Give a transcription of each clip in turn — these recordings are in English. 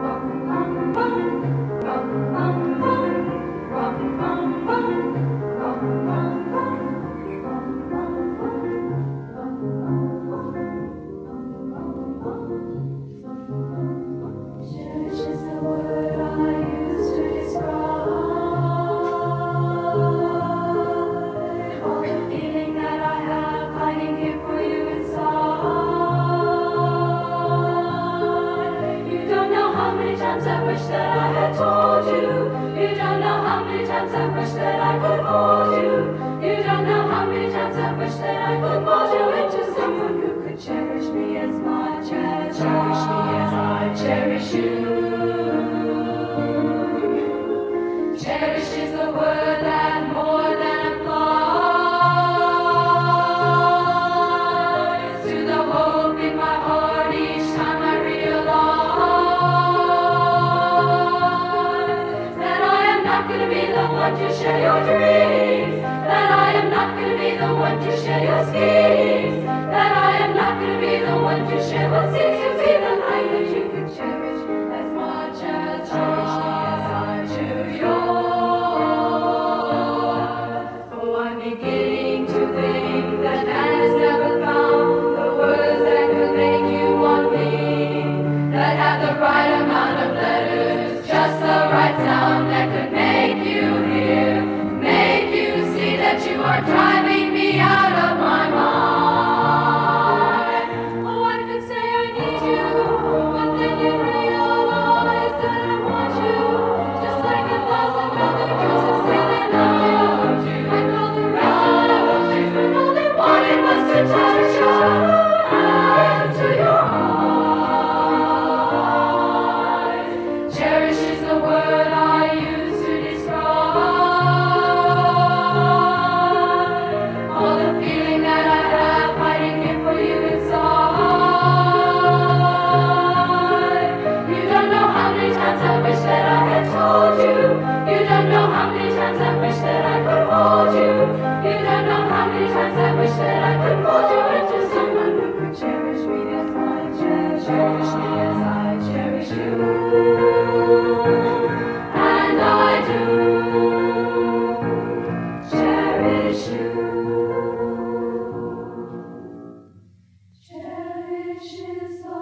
I wish that I had told you. You don't know how many times I wish that I could hold you. You don't know how many times I wish that I could mold you into someone who could cherish me as much as cherish me as I cherish you. Cherish is the word that more than applies to the hope in my heart each time I realize that I am not going to be the one to share your dreams, that I am not going to be the one to share your schemes, that I am not going to be the one to share what seems to be the light that you could cherish as much as cherish me as I cherish yours. Oh, I'm beginning to think that man has never found the words that could make you want me, that have the right amount of letters, just the right sound that could make you hear, make you see that you are driving me out of my mind. Oh, I could say I need you, but then you realize that I want you, just like 1,000 other girls have said they loved you, and all the rest of them loved you, and all they wanted was to touch your eyes to your eyes. Cherish is the word I use to describe all the feeling that I have hiding here for you inside. You don't know how many times I wish that I had told you. You don't know how many times I wish that I could hold you. You don't know how many times I wish that I could mold you into someone who could cherish me as much as cherish me as I cherish you. And I do cherish you. Cherish is the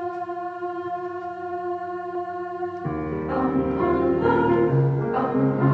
word.